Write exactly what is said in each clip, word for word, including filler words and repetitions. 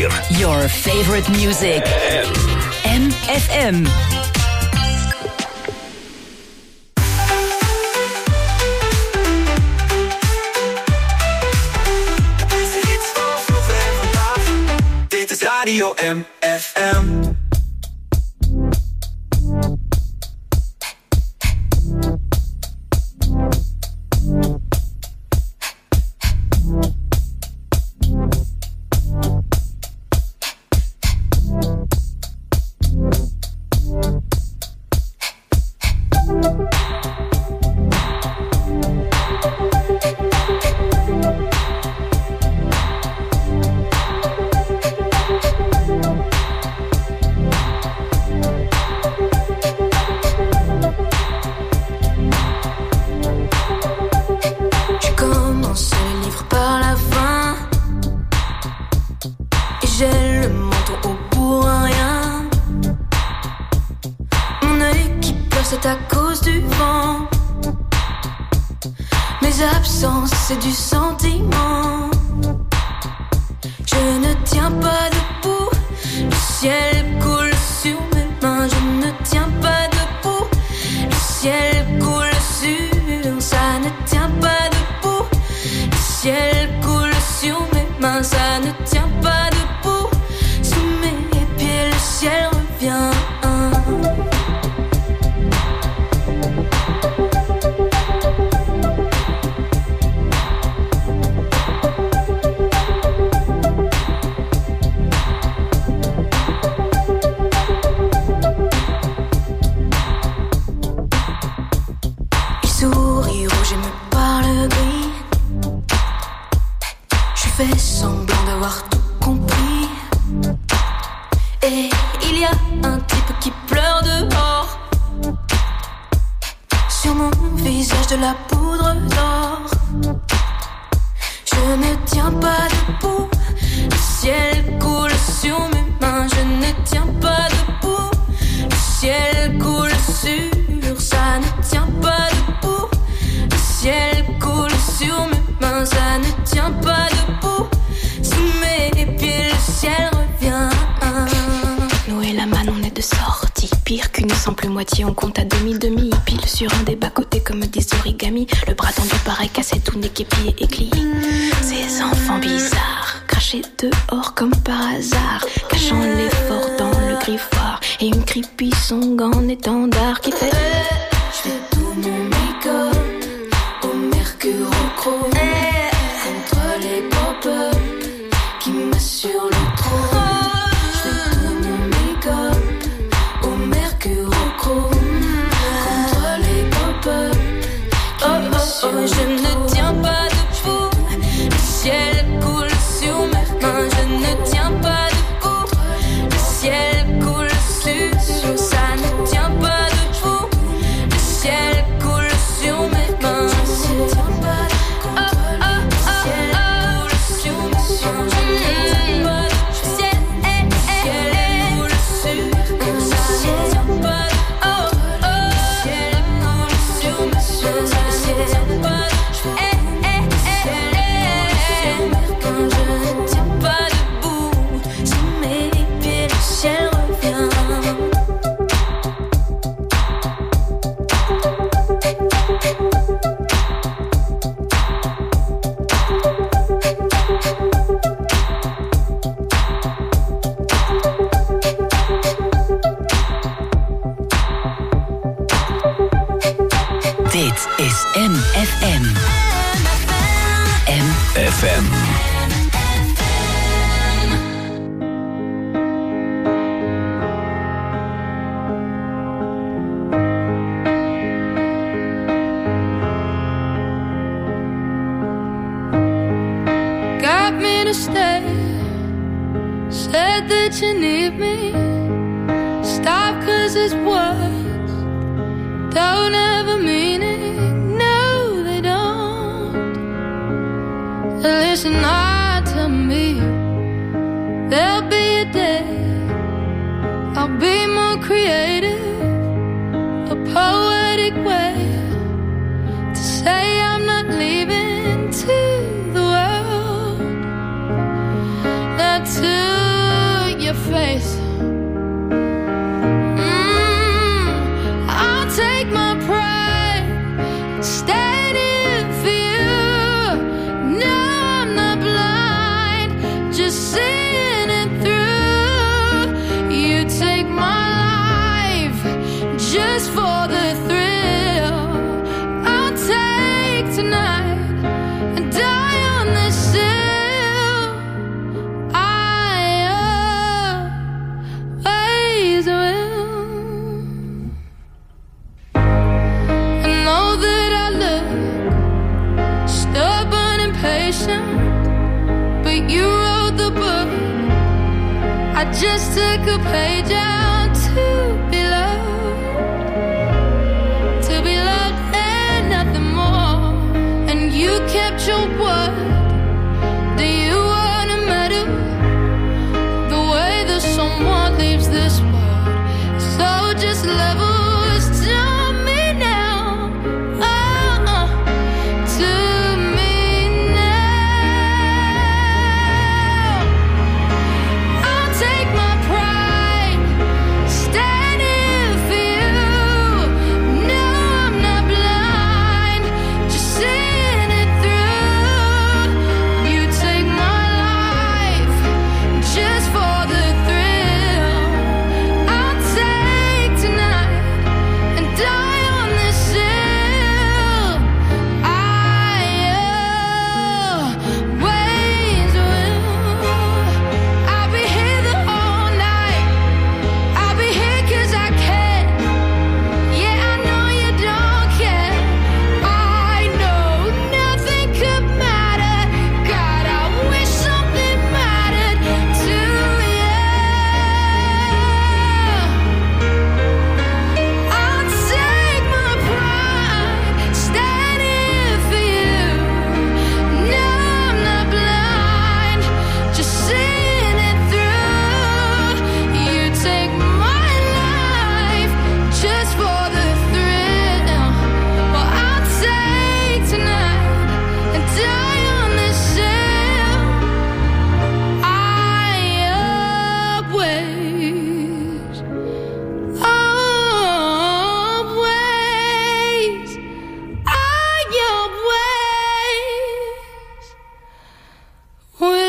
vier. Your favorite music. M F M. Dit is Radio M F M. C'est du sentiment. Je ne tiens pas debout. Le ciel coule sur mes mains. Je ne tiens pas debout. Le ciel coule sur. Ça ne tient pas debout. Le ciel coule sur mes mains. Ça ne tient pas debout. Sous mes pieds le ciel revient. De la poudre d'or. Je ne tiens pas debout. Le ciel coule sur mes mains. Je ne tiens pas debout. Le ciel coule sur. Ça ne tient pas debout. Le ciel coule sur mes mains. Ça ne tient pas debout. Sous mes pieds le ciel revient. Nous et la manne on est de sortie. Pire qu'une simple moitié, on compte à demi-demi. Pile sur un des bas-côtés comme des origamis. Le bras tendu pareil, cassé tout nez, képi et éclit. Ces enfants bizarres, crachés dehors comme par hasard, cachant l'effort dans le griffoir. Et une creepy song en étendard qui fait je fais tout mon make-up au mercure au chrome, contre les pop-up qui m'assurent le trône. Je fais tout mon make-up au mercure au chrome, contre les pop-up qui oh, m'assurent oh, oh, je ne tiens pas debout. Le ciel coule sur mes mains. Je ne tiens pas debout. Le ciel coule sur. Ça ne tient pas debout. Le ciel coule sur mes mains. Je ne tiens pas debout. Oh, oh, oh, oh. Le ciel coule sur mes mains. Je ne tiens pas debout. Le ciel coule sur. Ça ne tient pas. Oh, oh. Le ciel coule sur mes mains. Ça ne tient pas. Dit is M F M. M F M. Got me to stay. Said that you need me. Stop 'cause it's words don't ever mean it. No, they don't. Listen hard to me. There'll be a day I'll be more creative, a poetic way to say I'm not leaving to the world, not to just took a page out to be loved, to be loved and nothing more. And you kept your word. Do you wanna matter the way that someone leaves this world? So just level us to me now, oh, oh, to me now. I'll take my pride, standing for you. No, I'm not blind, just seeing it through. You take my life just for the thrill. I'll take tonight and die on this hill. I always will. I'll be here the whole night. I'll be here 'cause I can. Yeah, I know you don't care. I know nothing could matter. God, I wish something mattered to you. I'll take my pride, standing for you. No, I'm not blind, just seeing it through. You take my life just for the thrill. Well, I'll take tonight and die on this hill. I always, always, I always will.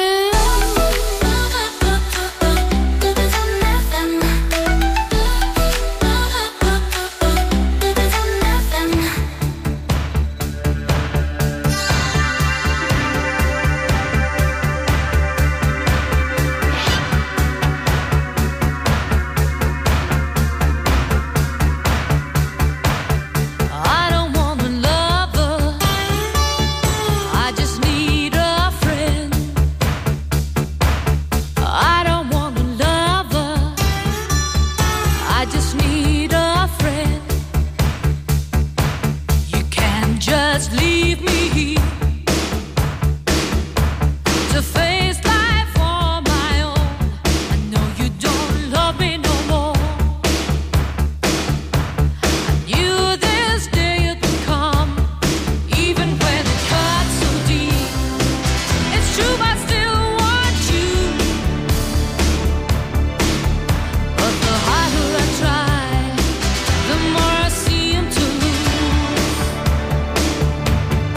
I don't want a lover, I just need a friend. I don't want a lover, I just need a friend. You can't just leave me to face life on my own. I know you don't love me no more. I knew this day would come, even when it cuts so deep. It's true, I still want you, but the harder I try, the more I seem to lose.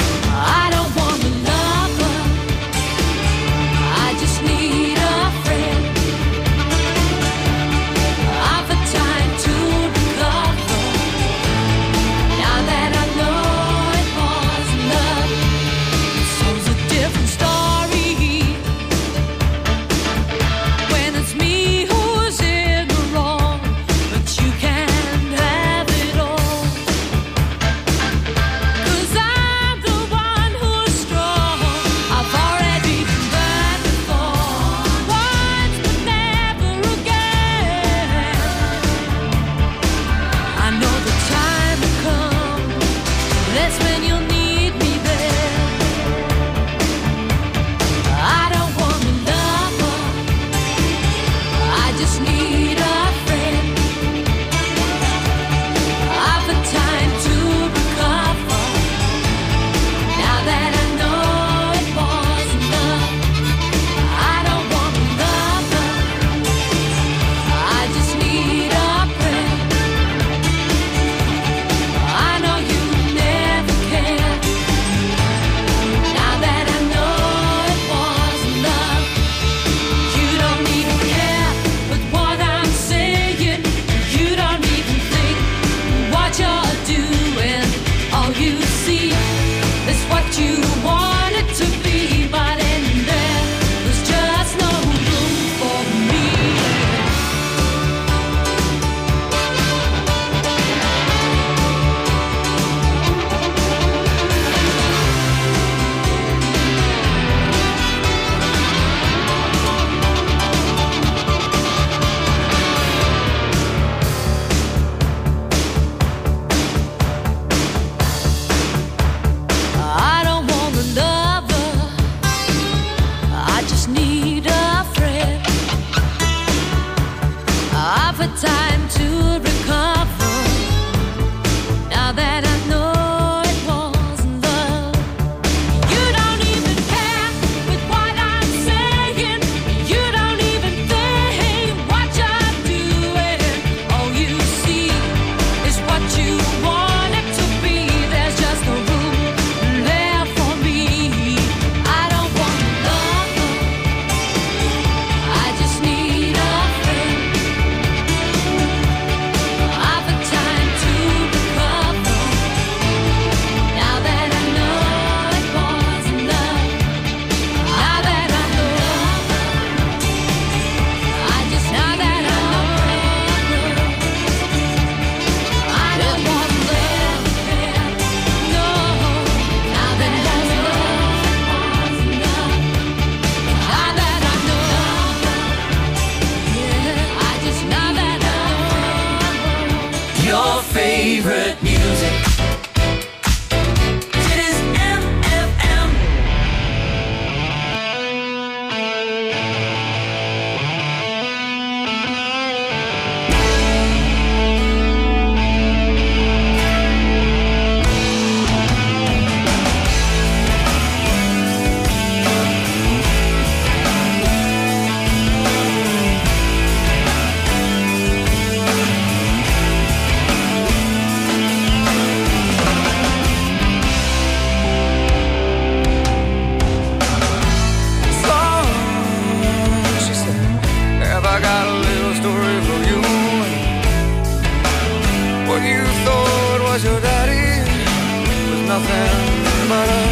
nothing but a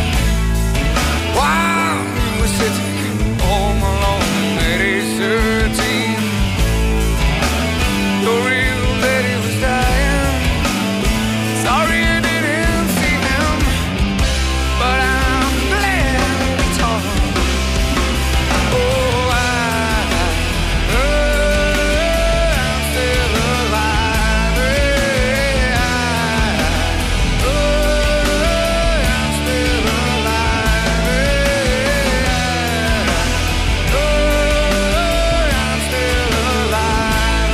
while we were sitting home alone at age thirteen. Your real lady was dying. Sorry I didn't see him, but I'm glad it's all. Oh, I, oh, I'm still alive. Yeah, I, oh, I'm still alive. Yeah, oh, I'm still alive.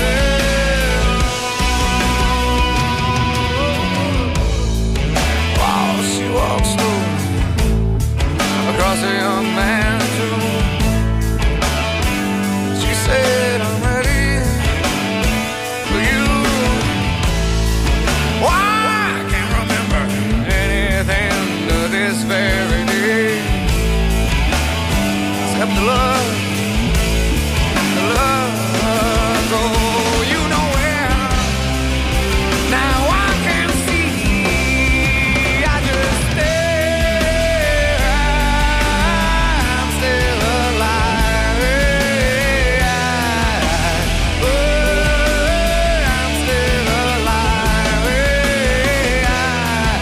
While she walks slow across a young man's room, she said, I'm ready for you. Why, I can't remember anything to this very day, except the love, the love. Oh, you know where. Now I can see, I just stare. I'm still alive. Yeah. Oh, I'm still alive. Yeah.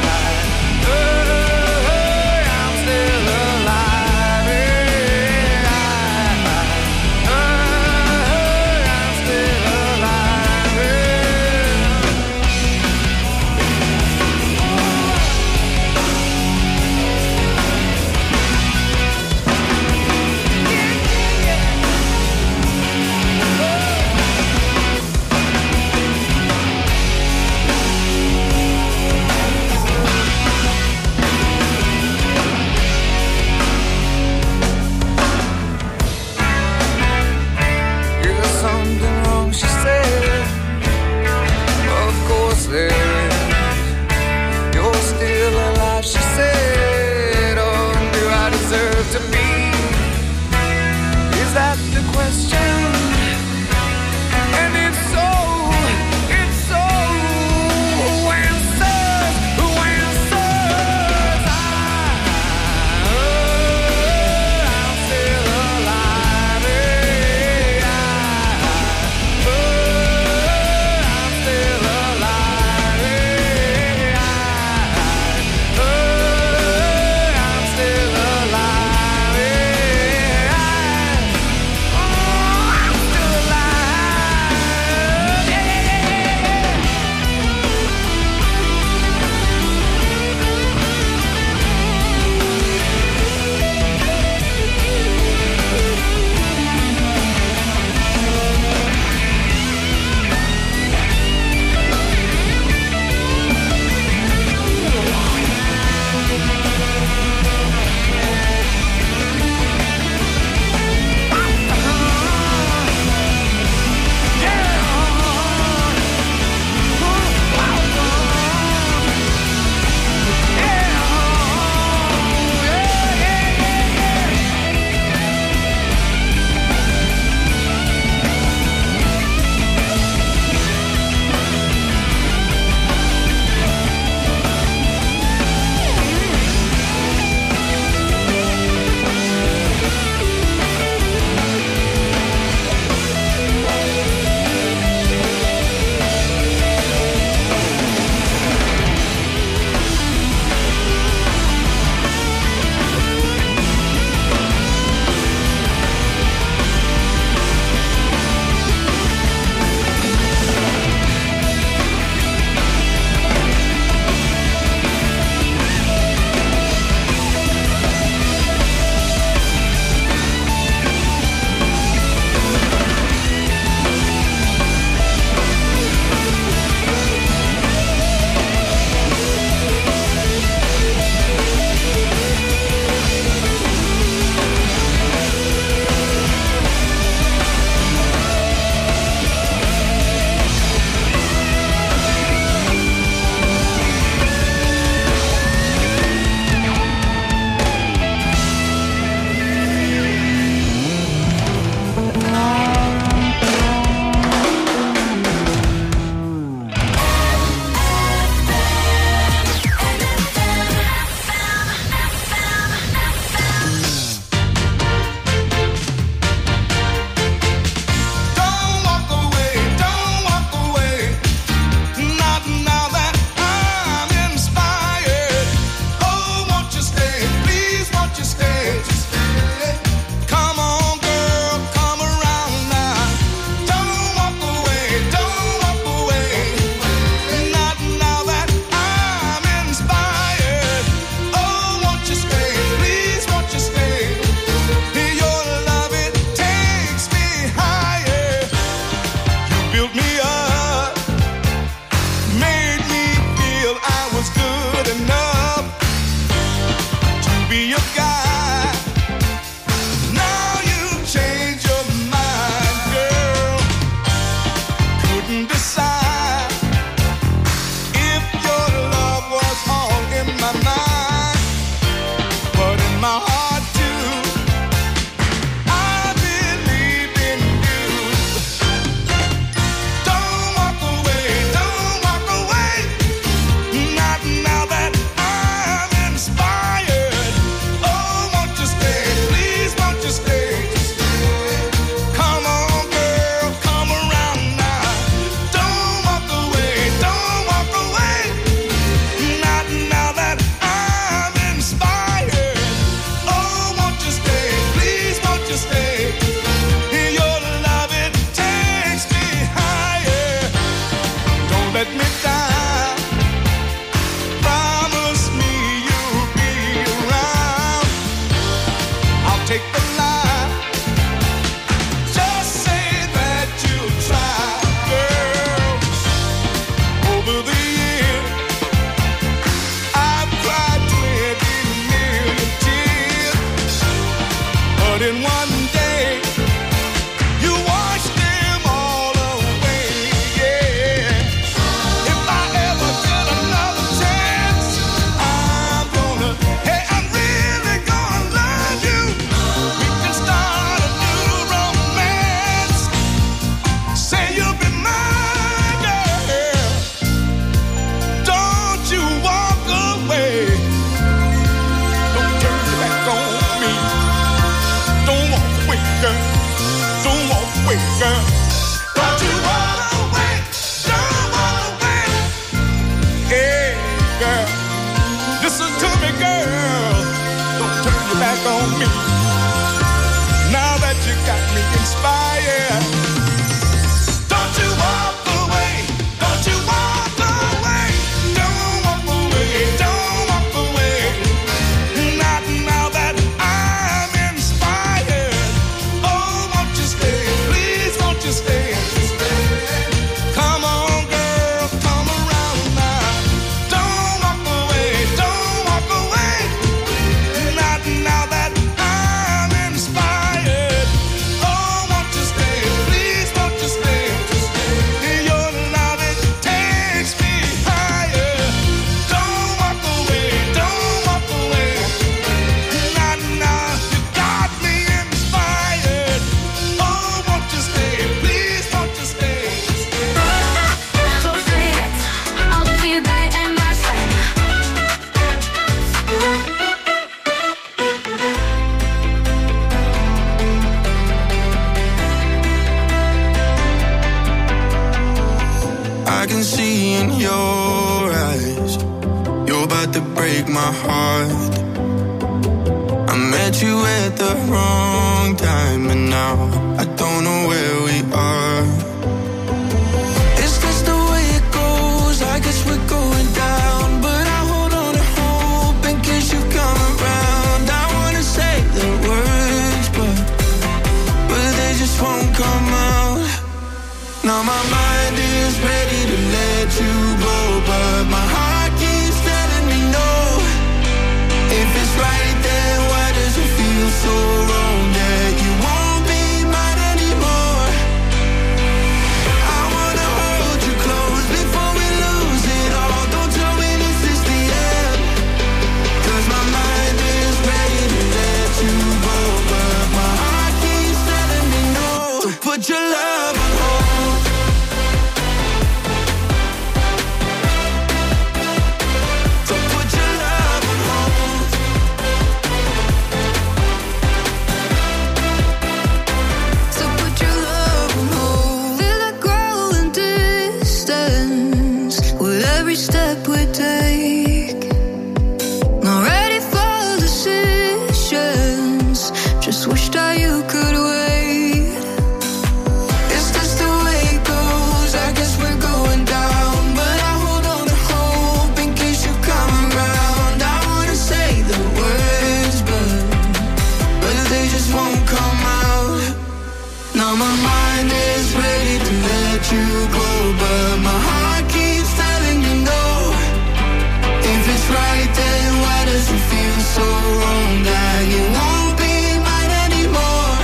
Oh, I'm still alive. Yeah. Oh, I'm still alive. Is there something wrong? She said. Of course there is. You're still alive, she said. Oh, do I deserve to be? Is that the question? And it's so, it's so. Who answers? Who answers? I, oh, I'm still alive. Yeah. Oh, I'm still alive. Yeah. Oh, I'm still alive. Yeah. back on me. Now that you got me inspired, don't you walk away, don't you walk away, don't walk away, don't walk away. Not now that I'm inspired. Oh, won't you stay, please won't you stay. Come on girl, come around now. Don't walk away, don't walk away. Not now that I'm inspired. Oh, won't you stay, please won't you stay. Your love, it takes me higher. Don't walk away, don't walk away. Not now, you got me inspired. Oh, won't you stay, please won't you stay. Så vet att vi dig endast I can see in your eyes, you're about to break my heart. I met you at the wrong time, and now I don't know where we are. It's just the way it goes, I guess we're going down. But I hold on to hope in case you come around. I wanna say the words, but, but they just won't come out. Now my mind is ready to let you go, but my heart keeps telling me no. If it's right, then why does it feel so wrong that you won't be mine anymore? I wanna hold you close before we lose it all. Don't tell me this is the end, 'cause my mind is ready to let you go, but my heart keeps telling me no. So put your love on hold. So put your love on hold. So put your love on hold. Feel the growing distance with every step we take. Not ready for decisions, just wish that you could wait. It's just the way it goes, I guess we're going down. But I hold on to hope in case you come around. I wanna say the words, but, but they just won't come out. Now my mind is ready to let you go, but my heart keeps telling me no. If it's right, then why does it feel so wrong that you won't be mine anymore?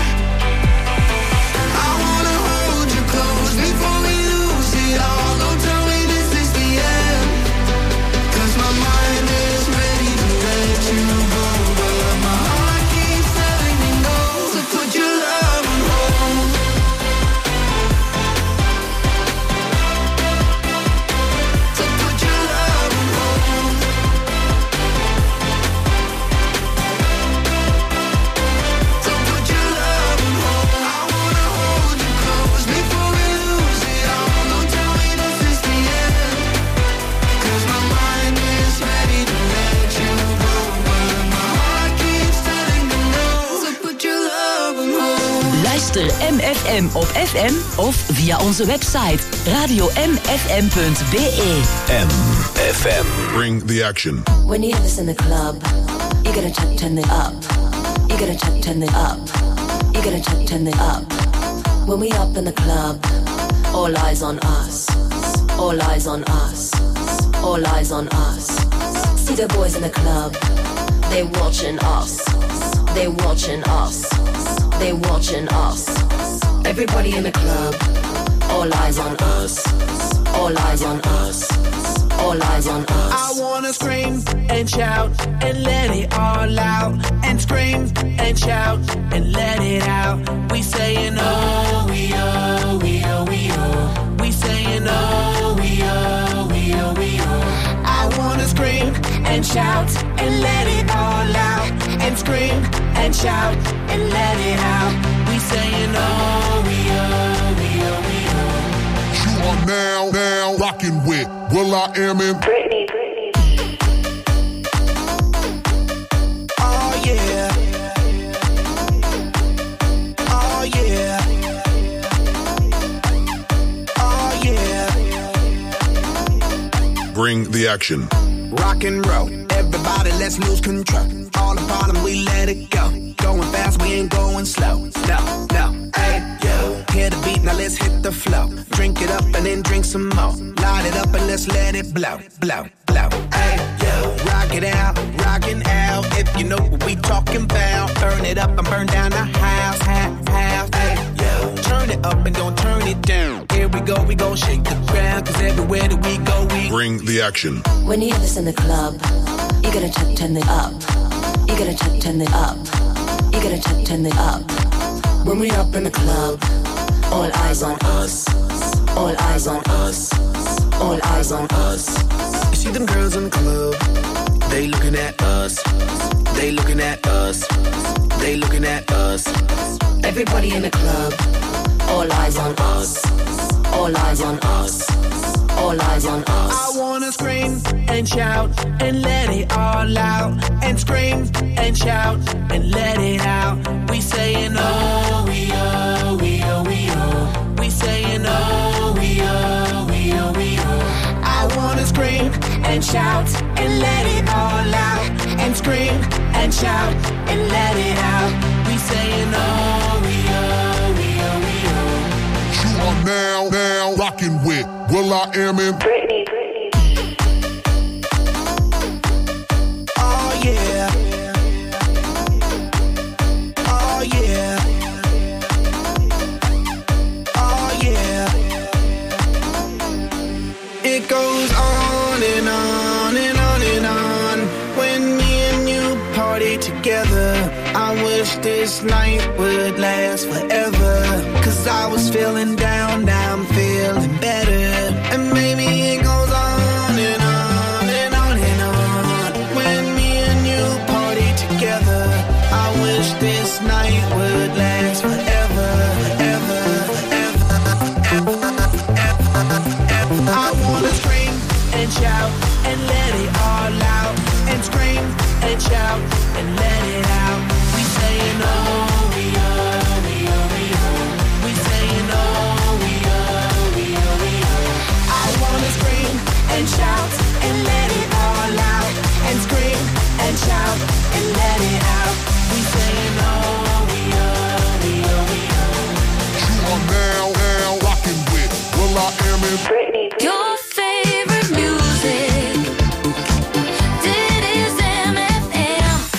I wanna hold you close before we lose it all. Don't tell me this is the end, 'cause my mind is ready to let you go, but my heart keeps telling me no. So put your love on hold. So put your love on hold. So put your love on hold. I wanna hold you close before we lose it all. Don't tell me this is the end, 'cause my mind is ready to let you go, but my heart keeps telling me no. So put your love on hold. Luister M F M op F M of via onze website radio m f m punt b e. M F M. Bring the action. When you have this in the club, you gotta turn, turn it up. You gotta turn, turn it up. You gotta turn, turn it up. When we up in the club, all eyes on us. All eyes on us. All eyes on us. See the boys in the club, they watching us. They watching us. They watching us. Everybody in the club, all eyes on us. All eyes on us. All eyes on us. I wanna scream and shout and let it all out. And scream and shout and let it out. We saying oh, we oh, we oh, we oh. We saying oh, we oh, we oh, we oh. I wanna scream and shout and let it all out. And scream and shout and let it out. We saying oh, we oh, we oh, we oh. You are now, now rocking with Will I Am in Britney. Oh yeah. Bring the action. Rock and roll, everybody let's lose control. All the bottom, we let it go. Going fast, we ain't going slow. No, no, hey, yo. Hear the beat, now let's hit the flow. Drink it up and then drink some more. Light it up and let's let it blow, blow, blow. Hey, yo. Rock it out, rockin' out. If you know what we talking about. Burn it up and burn down the house, house, house. Hey, yo. Turn it up and don't turn it down. Here we go, we gon' shake the ground. Cause everywhere that we go, we Bring the action. When you have this in the club, you gotta turn, turn it up. You gotta turn, turn it up. You gotta turn, turn it up. When we up in the club, all eyes on us. All eyes on us. All eyes on us. You see them girls in the club, they looking at us. They looking at us. They looking at us. Everybody in the club, all eyes on us. All eyes on us. All eyes on us. I wanna scream and shout and let it all out. And scream and shout and let it out. We saying oh, we oh, we oh, we oh. We saying oh, we oh, we oh, we oh. I wanna scream and shout and let it all out. And scream and shout and let it out. We saying oh, we oh, we oh, we oh. You are now, now rocking with Will I Am in Britney. Oh yeah. Oh yeah. Oh yeah. It goes on and on and on and on. When me and you party together, I wish this night would last forever. Cause I was feeling down, now I'm feeling better. And maybe it goes on and on and on and on. When me and you party together, I wish this night would last forever, forever, forever, forever, forever. I wanna scream and shout and let it all out. And scream and shout and let it out. We saying oh, we oh, we oh, we oh. We saying oh, we oh, we oh, we oh. I wanna scream and shout and let it all out. And scream and shout and let it out. We saying oh, we oh, we oh, we oh. You are now, now rocking with Will I Am in Britney. Your favorite music. Dit is M F M.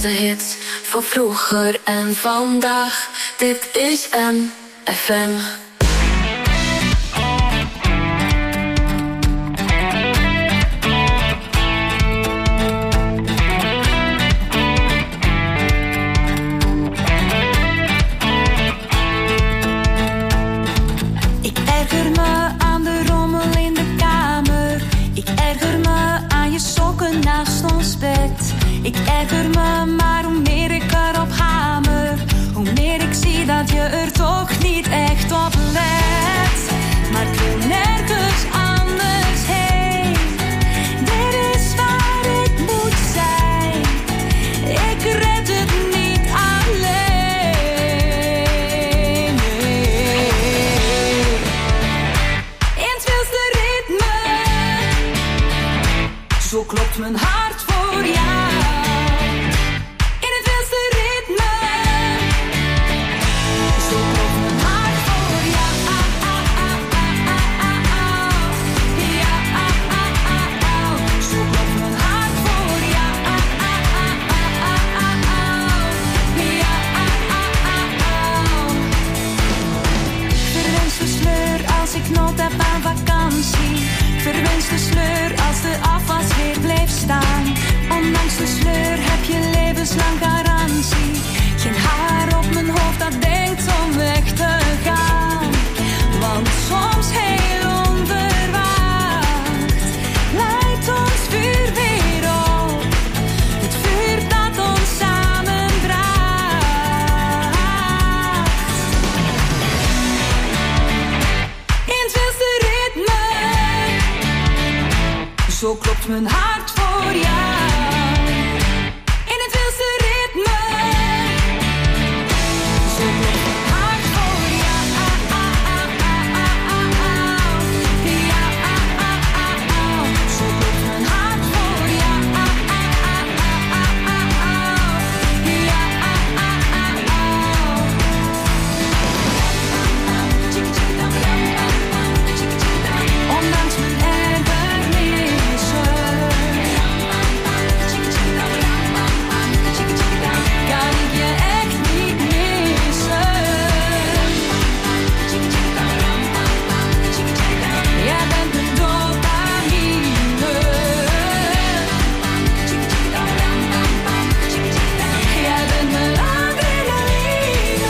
beste hits van vroeger en vandaag. Dit is M F M. Ik erger me aan de rommel in de kamer. Ik erger me aan je sokken naast ons bed. Ik erger me, maar hoe meer ik erop hamer, hoe meer ik zie dat je er toch niet echt op let. Maar ik wil nergens anders heen. Dit is waar ik moet zijn. Ik red het niet alleen. In het wilste ritme, zo klopt mijn hart voor jou. Nood heb aan vakantie. Verwens de sleur als de afwas weer bleef staan. Ondanks de sleur heb je levenslang garantie. Geen haar op mijn hoofd dat denkt om weg te gaan. Want soms heel onverwacht leidt ons vuur weer op. Het vuur dat ons samenbracht. In het wilste ritme, zo klopt mijn hart voor jou. In het wilste ritme, zo klopt mijn hart voor jou. Ja, zo klopt mijn hart voor jou. Ondanks mijn ergernissen kan ik je echt niet missen. Jij bent mijn dopamine. Jij bent mijn adrenaline.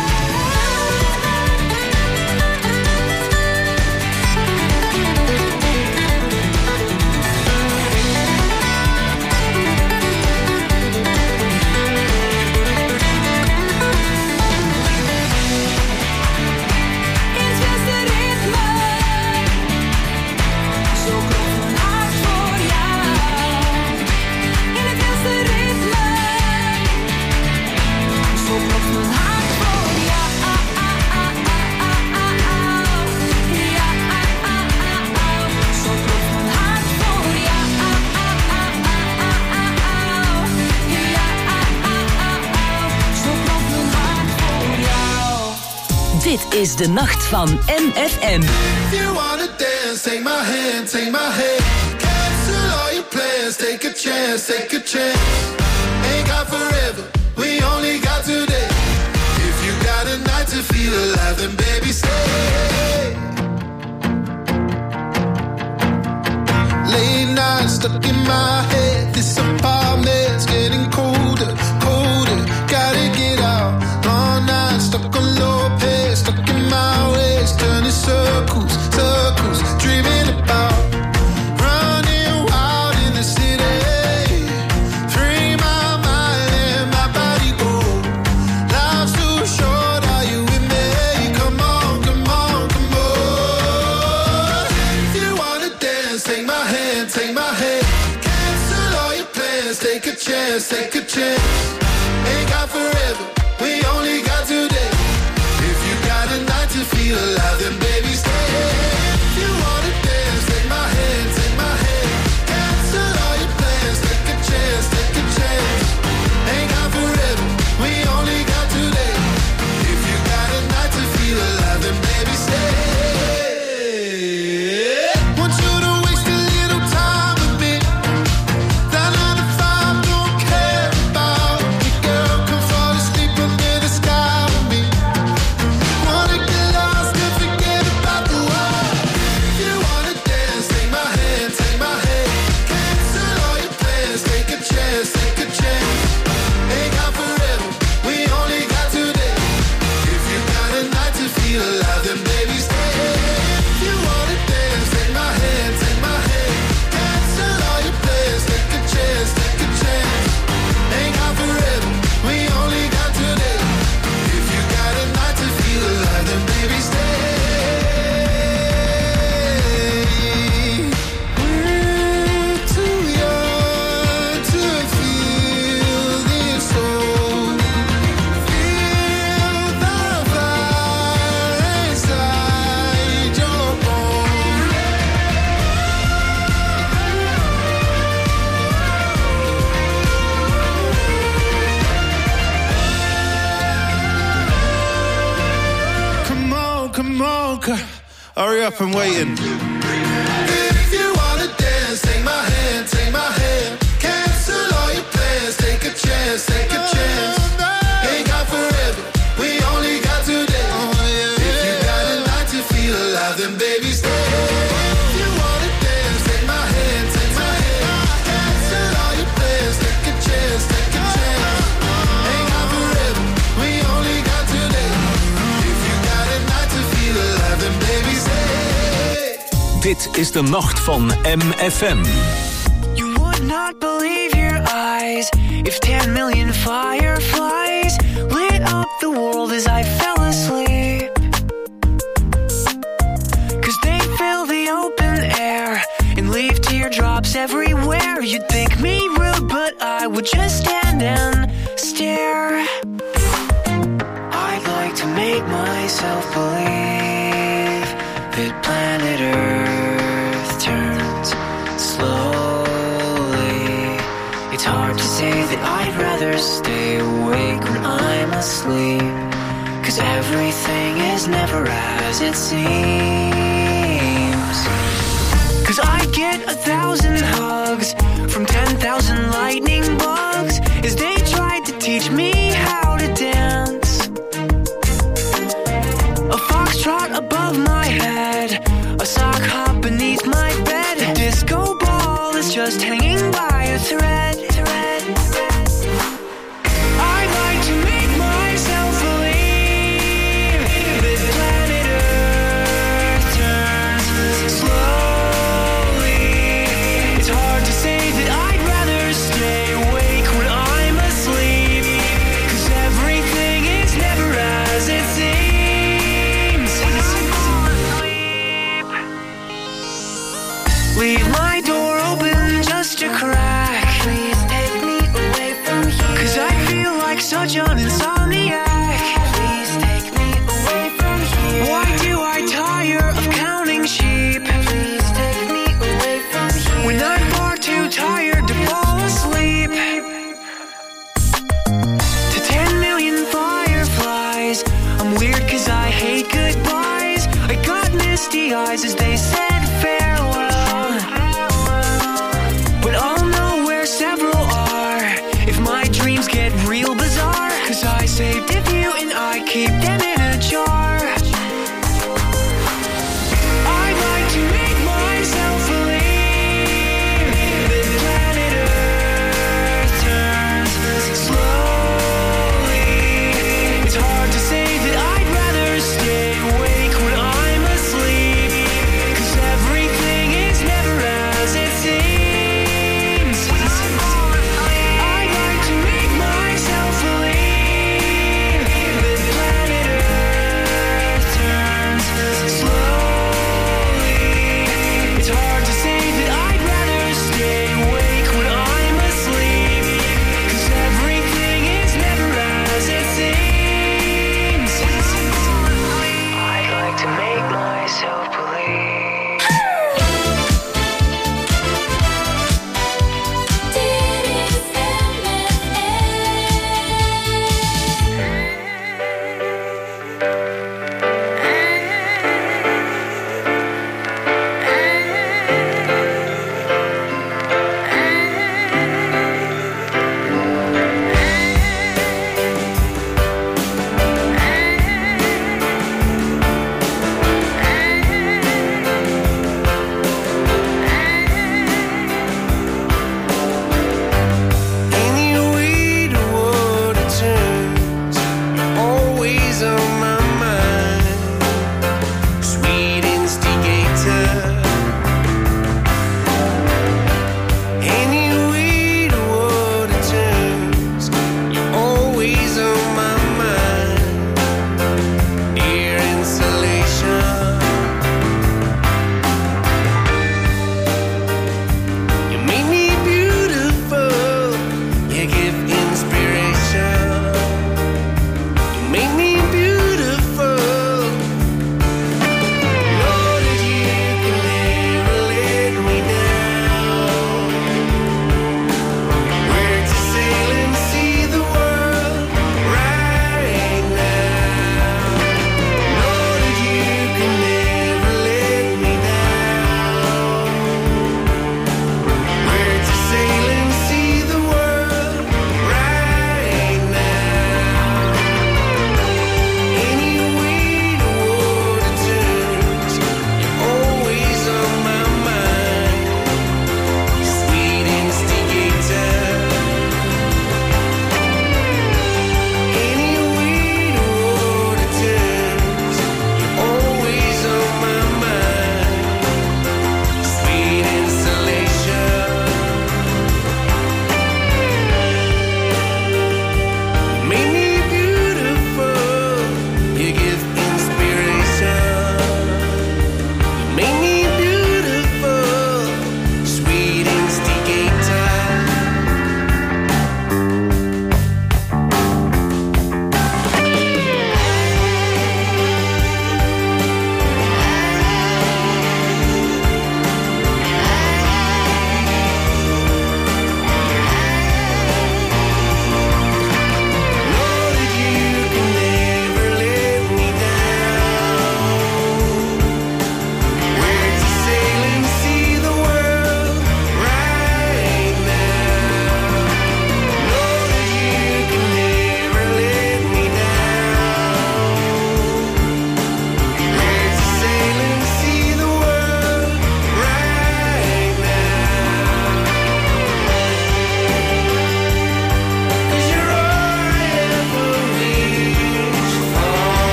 In het wilste ritme, zo klopt mijn hart voor jou. In het wilste ritme, zo klopt mijn hart voor jou. Ja, zo klopt mijn hart voor jou. Ja, zo klopt mijn hart voor jou. Dit is de nacht van M F M. If you wanna dance, take my hand, take my hand. Cancel all your plans, take a chance, take a chance. Ain't got forever, we only got today. If you got a night to feel alive, then baby stay. Late night stuck in my head, this apartment's getting colder, colder. Gotta get out, all night stuck on low pace, stuck in my ways, turning circles, circles, dreaming about running wild in the city. Free my mind and my body go. Life's too short, are you with me? Come on, come on, come on. If you wanna dance, take my hand, take my hand. Cancel all your plans, take a chance, take a chance. Ain't got forever, we only got today. If you got a night to feel alive, then baby stay. If you wanna dance, take my hand, take my hand. Cancel all your plans, take a chance, take a chance. Ain't got forever, we only got today. If you got a night to feel alive, then baby stay. Want you to waste a little time with me. That nine to five don't care about. girl, hurry up, I'm waiting. If you wanna dance, take my hand, take my hand. Cancel all your plans, take a chance, take a chance. Ain't got forever, we only got today. If you got a night to feel alive, then baby stay. If you wanna dance, take my hand, take my hand. Cancel all your plans, take a chance, take a chance. Ain't got forever, we only got today. If you got a night to feel alive, then baby stay. Dit is de nacht van M F M. You would not believe your eyes if ten million fireflies lit up the world as I fell asleep. Cause they fill the open air and leave teardrops everywhere. You'd think me rude, but I would just stand and stare. I'd like to make myself believe that planet Earth turns slowly. It's hard to say that I'd rather stay awake when I'm asleep, cause everything is never as it seems. Cause I get a thousand hugs from ten thousand lightning bugs as they tried to teach me how to dance. A foxtrot above my head, a sock hop beneath my bed. A disco ball is just hanging by a thread. thread, thread. I'd like to make myself believe that planet Earth turns slowly. It's hard to say that I'd rather stay awake when I'm asleep, cause everything is never as it seems. Leave my door open just a crack. Please take me away from here, cause I feel like such an insomniac. Please take me away from here. Why do I tire of counting sheep? Please take me away from here, when I'm far too tired to fall asleep. To ten million fireflies, I'm weird cause I hate goodbyes. I got misty eyes as they said farewell, but I'll know where several are if my dreams get real bizarre, cause I saved a few and I keep them in a jar. I'd like to make myself believe that planet Earth turns slowly. It's hard to say that I'd rather stay awake when I'm asleep, cause everything is never as it seems. I'd like to make myself believe that planet Earth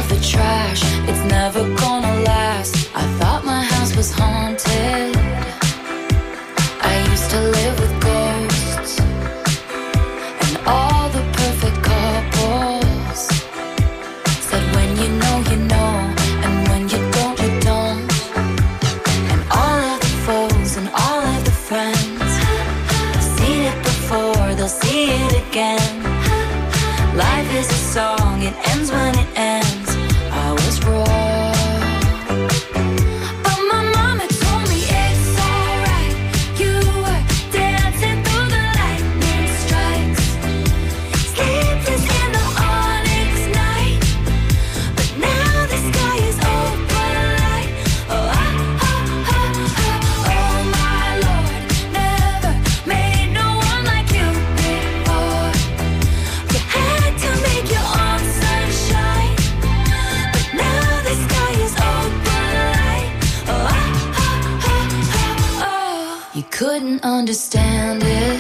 of the trash, it's never gonna last. I thought my house was haunted. I used to live with ghosts and all the perfect couples. Said when you know, you know, and when you don't, you don't. And all of the foes and all of the friends, I've seen it before, they'll see it again. Life is a song, it ends when it ends. I was wrong, but my mama told me it's alright. You were dancing through the lightning strikes, sleepless in the onyx night. But now the sky is open light. Oh, ah, ah, ah, ah. Oh my Lord, never made no one like you before. You had to make your own sunshine, but now the sky is open light. Oh, ah, ah, ah, ah, oh. You couldn't understand it,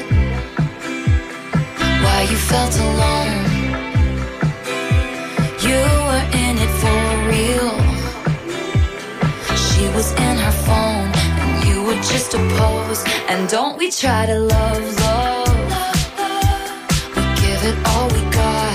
why you felt alone. You were in it for real. She was in her phone, and you were just a pose. And don't we try to love, love? We give it all we got.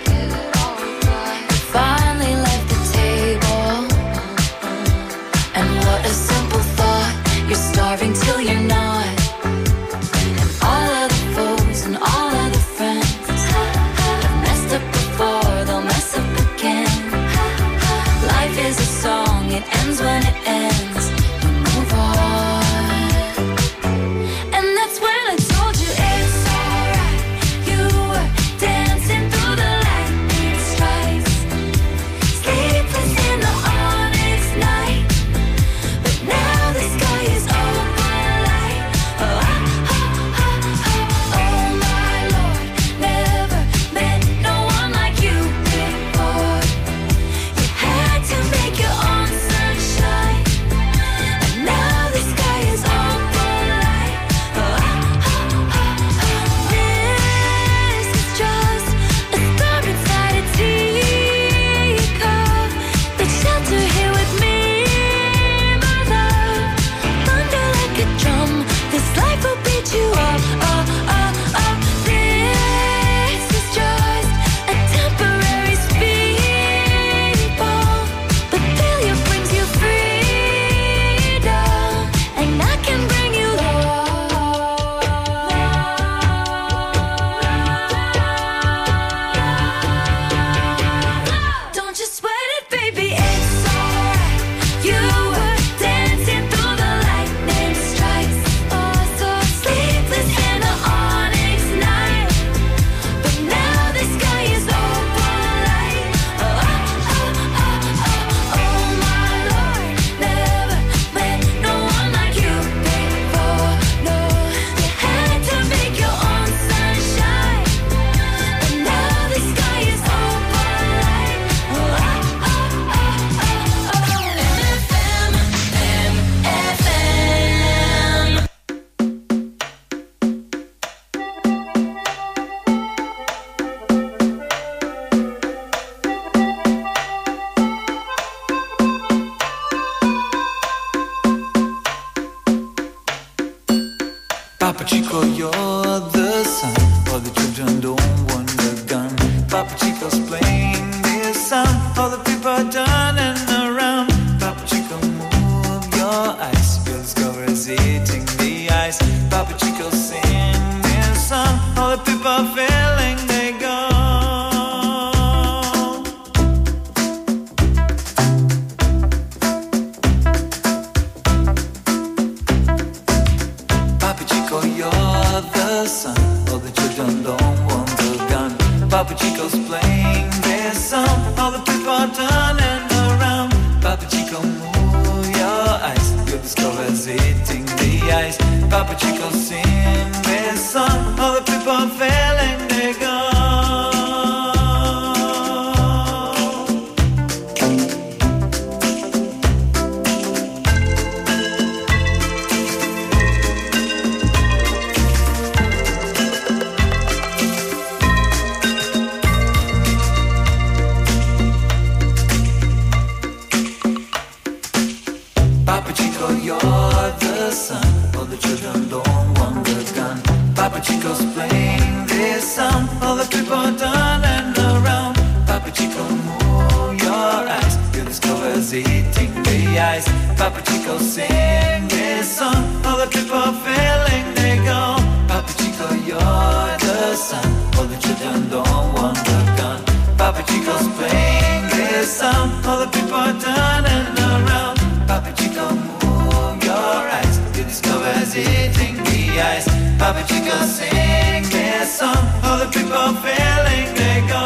You finally left the table, and what a simple thought. You're starving till you're not. And all of the foes and all of the friends have messed up before, they'll mess up again. Life is a song, it ends when it ends. You move on. And that's when I told you it's alright. You were dancing through the lightning strikes, sleepless in the onyx night. But now the sky is open light. Oh, ah, ah, ah, ah. Oh my Lord, never met no one like you before. You had to make your own sunshine, and now the sky is open light. Oh, ah, ah, ah, ah. This is just a star inside a teacup. Take shelter here with me, my love. Thunder like a drum, this life will beat you up. Oh, oh, oh. This is just a temporary speed bump, but failure brings you freedom, and I can bring you love. Don't you sweat it, baby, it's alright. You were dancing through the lightning strikes, oh, so sleepless in the onyx night. But now the sky is open light. Oh, ah, ah, ah, ah. Oh my Lord, never met no one like you before. No, you had to make your own sunshine, but now the sky is open light. Oh, ah, ah, ah, ah, oh. M F M, M F M. Papa Chico, you're the sun, all the children don't want the gun. Papa Chico's playing this song, all the people are turning around. Papa Chico, move your eyes, you'll discover it's eating the ice. Papa Chico, sing this song, all the people are feeling they go. Papa Chico, you're the sun. All the children don't want the gun. Papa Chico's playing this song. All the people are turning around. Papa Chico, move your eyes. You discover eating the ice. Papa Chico, sing this song. All the people are feeling they go. Papa Chico, you're the sun. All the children don't want the gun. Papa Chico's playing this song. All the people are turning around. Papa Chico, move your eyes. You discover eating the ice. Papa Chico, sing this song. All the people are feeling they go.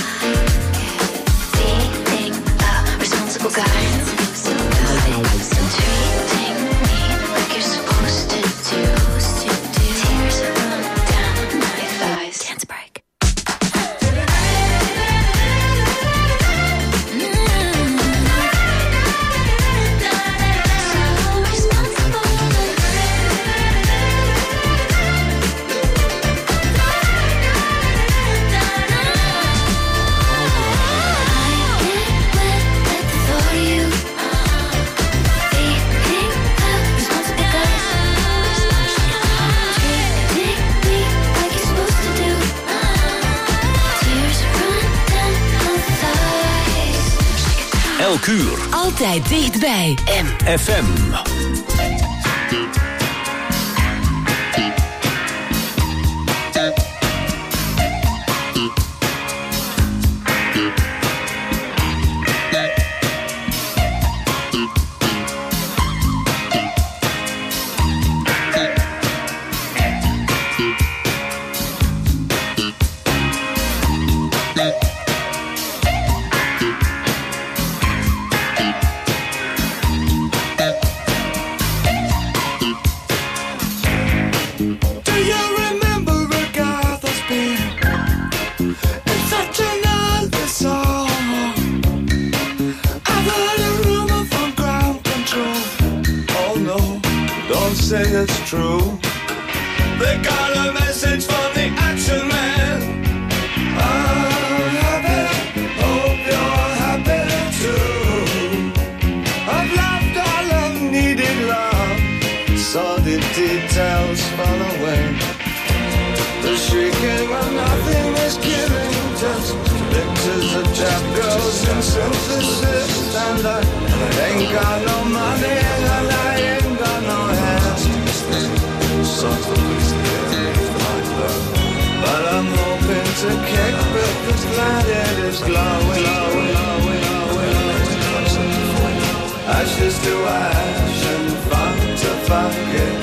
Guys, so Elk uur. Altijd dichtbij M F M. Say it's true. They got a message from the action man. I'm happy, hope you're happy too. I've loved all I've needed love. Saw the details fall away. The shrieking when nothing is given, just pictures of trap girls and synthesis. And I ain't got no money and I ain't got no hands. But I'm hoping to kick back this planet is glowing, glowing, glowing, glowing. Ashes to ash and funk to fuck it.